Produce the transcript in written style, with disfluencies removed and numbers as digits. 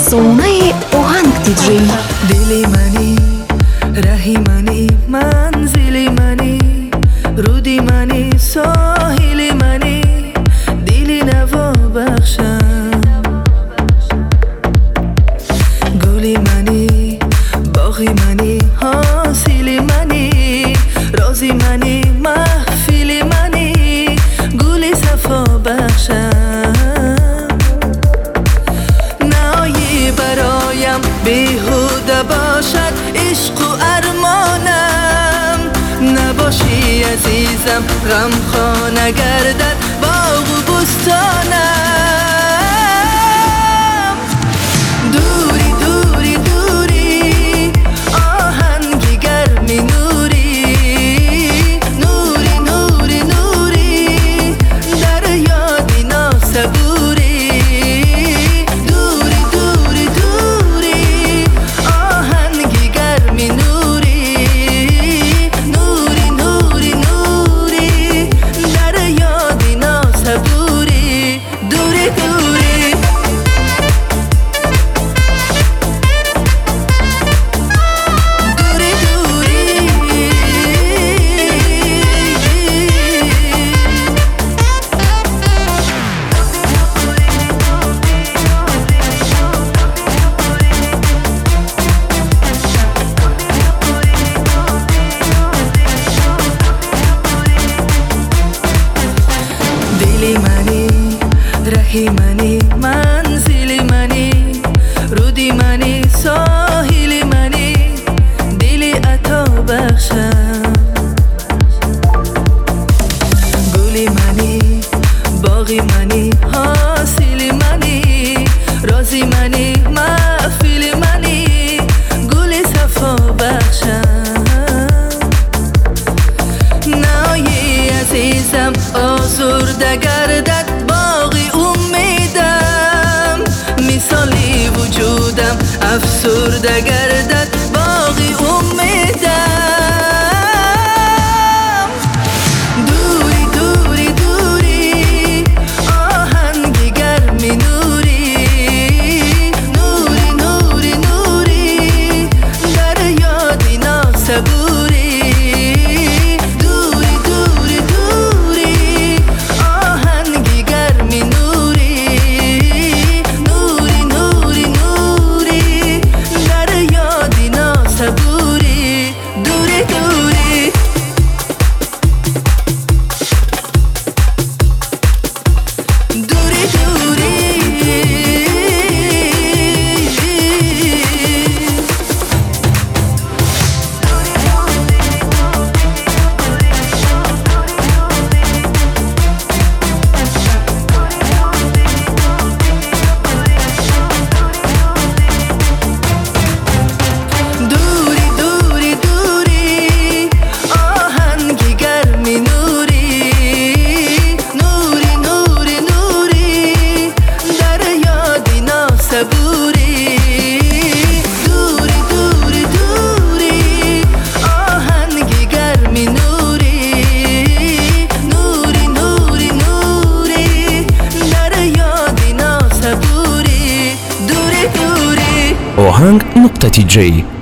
افسانه آهنگ دیجی. دلی منی، رهی منی، منزلی منی، رودی منی، ساحلی منی، دلی نوا بخشم. گلی منی، باغی منی، حاصلی منی، رازی منی، محفلی منی، گلی صفا بخشم. نایی برایم بیهوده باشد عشق و ارمانم، نباشی عزیزم غمخوار نگردد باغ و بستانم. دوری دوری دوری آهنگی گرمی نوری، نوری نوری نوری در یادی ناسبوری. دوری دوری دوری آهنگی گرمی نوری، نوری نوری نوری در یادی ناسبوری. دوری دوری دلی منی، رهی منی، منزلی منی، رودی منی، ساحلی منی، دلی عطا بخشم. گلی منی، باغی منی، حاصلی منی، رازی منی، محفلی منی، گلی صفا بخشم. نایی عزیزم آزرده گردد باغی امیدم، مثالی وجودم افسرده گردد باغی امیدم. دوری دوری دوری آهنگی گرمی نوری، نوری نوری نوری در یادی ناسبوری. آهنگ.tj